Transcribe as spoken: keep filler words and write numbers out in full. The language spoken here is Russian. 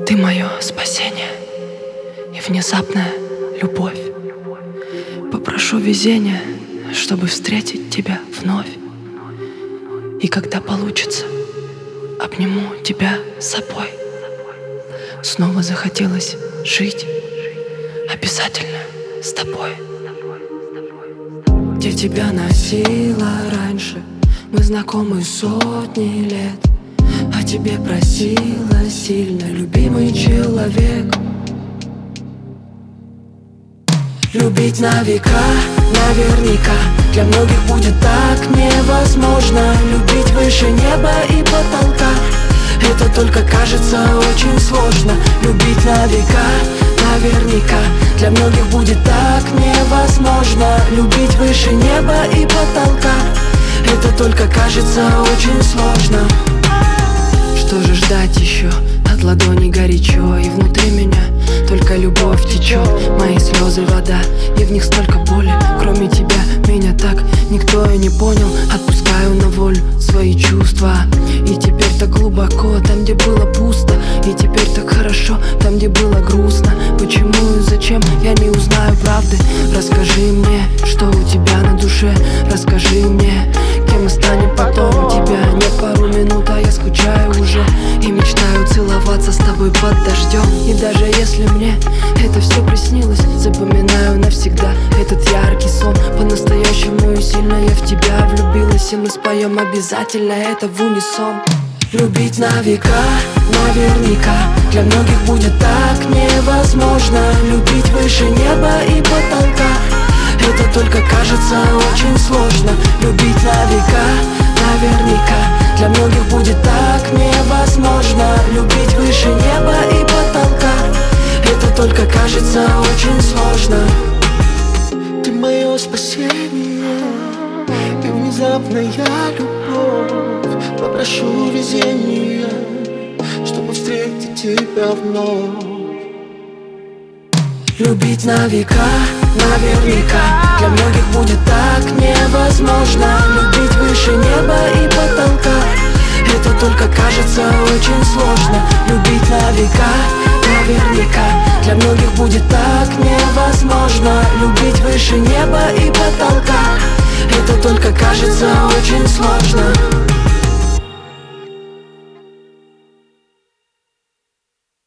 Ты мое спасение и внезапная любовь. Попрошу везения, чтобы встретить тебя вновь. И когда получится, обниму тебя с собой. Снова захотелось жить, обязательно с тобой. Где тебя носила раньше, мы знакомы сотни лет, а тебе просила сильно, любимый человек. Любить на века, наверняка, для многих будет так невозможно. Любить выше неба и потолка, это только кажется очень сложно. Любить на века, наверняка, для многих будет так невозможно. Любить выше неба и потолка, это только кажется очень сложно. Что же ждать еще? От ладони горячо, и внутри меня только любовь течет. Мои слезы вода, и в них столько боли. Кроме тебя меня так никто и не понял. Отпускаю на волю свои чувства. И теперь так глубоко, там где было пусто. И теперь так хорошо, там где было грустно. Почему и зачем, я не узнаю правды. Расскажи мне, что у тебя на душе. Расскажи мне, кем мы станем потом. Тебя нет пару минут, а я скучаю уже. И мечтаю целоваться с тобой под дождем. И даже если мне это все приснилось, запоминаю навсегда этот яркий сон. По-настоящему и сильно я в тебя влюбилась. И мы споем обязательно это в унисон. Любить на века, наверняка, для многих будет так невозможно. Любить выше неба и потолка, это только кажется очень сложно. Любить на века, наверняка, для многих будет так невозможно. Любить выше неба и потолка, это только кажется очень сложно. Ты мое спасение и внезапная любовь. Попрошу везения, чтобы встретить тебя вновь. Любить на века, наверняка, для многих будет так невозможно. Любить выше неба и потолка, это только кажется очень сложно. Любить на века, наверняка, для многих будет так невозможно. Любить выше неба и потолка, это только кажется очень сложно.